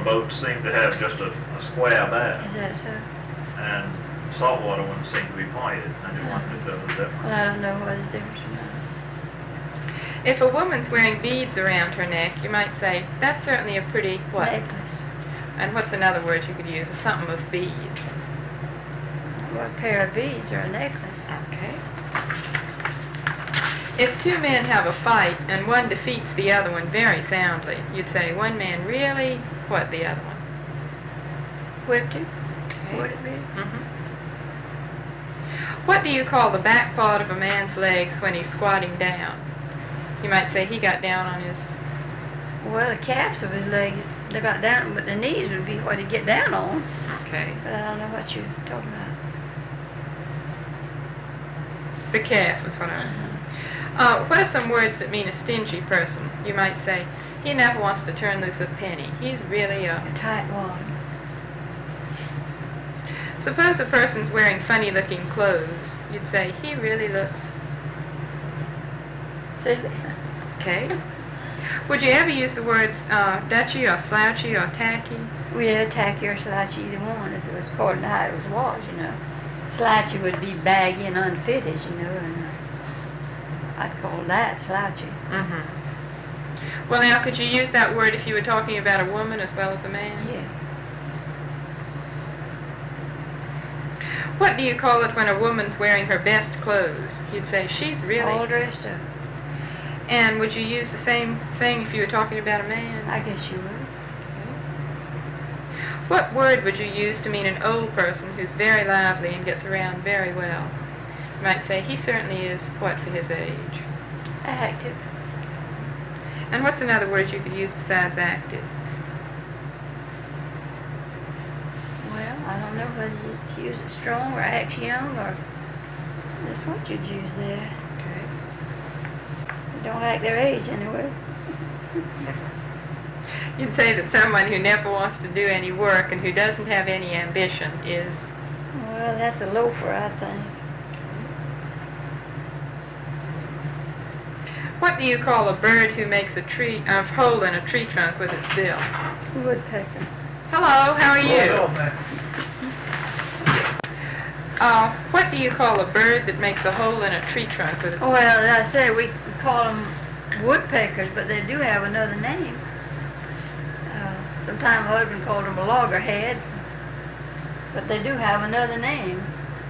boats seem to have just a square bow, Is that so? and saltwater ones seem to be pointed. I just wanted to tell the difference. Well, I don't know what is different from that. If a woman's wearing beads around her neck, you might say, that's certainly a pretty what? Necklace. And what's another word you could use? Something with beads. Well, a pair of beads or a necklace. Okay. If two men have a fight and one defeats the other one very soundly, you'd say one man really what the other one? Whipped him, Okay. would it be? Mm-hmm. What do you call the back part of a man's legs when he's squatting down? You might say he got down on his... Well, the calves of his legs, they got down, but the knees would be what he'd get down on. Okay. But I don't know what you're talking about. The calf was what I was saying. What are some words that mean a stingy person? You might say, he never wants to turn loose a penny. He's really A tight wad. Suppose a person's wearing funny-looking clothes. You'd say, he really looks... Silly. Okay. Would you ever use the words dutchy or slouchy or tacky? Well, tacky or slouchy, either one, if it was according to how it was washed, you know. Slouchy would be baggy and unfitted, you know, and I'd call that slouchy. Mm-hmm. Well, now, could you use that word if you were talking about a woman as well as a man? Yeah. What do you call it when a woman's wearing her best clothes? You'd say, she's really... All dressed up. And would you use the same thing if you were talking about a man? I guess you would. What word would you use to mean an old person who's very lively and gets around very well? You might say, he certainly is what for his age? Active. And what's another word you could use besides active? Well, I don't know whether you'd use it strong or act young or that's what you'd use there. Okay. They don't act their age anyway. You'd say that someone who never wants to do any work and who doesn't have any ambition is... Well, that's a loafer, I think. What do you call a bird who makes a hole in a tree trunk with its bill? Woodpecker. Hello, how are you? Hello, man. What do you call a bird that makes a hole in a tree trunk with its bill? Well, I say we call them woodpeckers, but they do have another name. Sometimes my husband called them a loggerhead, but they do have another name.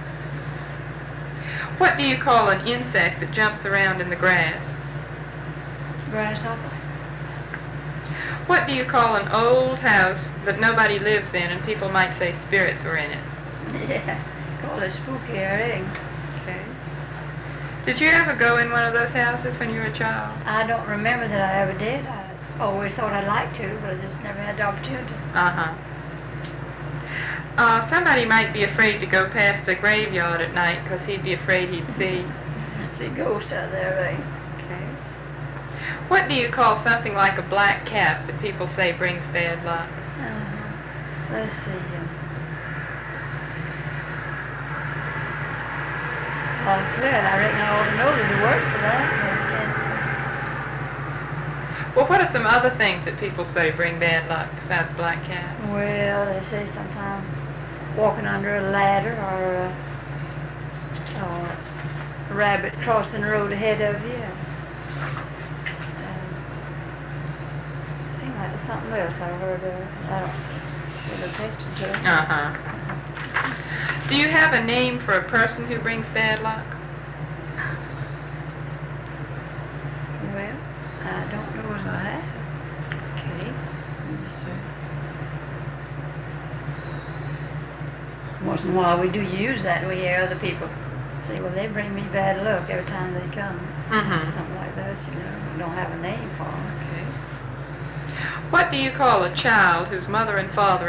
What do you call an insect that jumps around in the grass? Grasshopper. What do you call an old house that nobody lives in and people might say spirits were in it? Yeah, call it spooky, I reckon. Okay. Did you ever go in one of those houses when you were a child? I don't remember that I ever did. I always thought I'd like to, but I just never had the opportunity. Uh-huh. Somebody might be afraid to go past a graveyard at night because he'd be afraid he'd see... See ghosts out there, right? Okay. What do you call something like a black cat that people say brings bad luck? Let's see. Well, good. I reckon I ought to know there's a word for that. Well, what are some other things that people say bring bad luck besides black cats? Well, they say sometimes walking under a ladder or a rabbit crossing the road ahead of you. Seems like there's something else I heard of. I don't pay attention to it. Uh-huh. Do you have a name for a person who brings bad luck? Well, I don't know as I have. Okay. Once in a while we do use that and we hear other people say, well, they bring me bad luck every time they come. Mm-hmm. Something like that, you know. We don't have a name for them. Okay. What do you call a child whose mother and father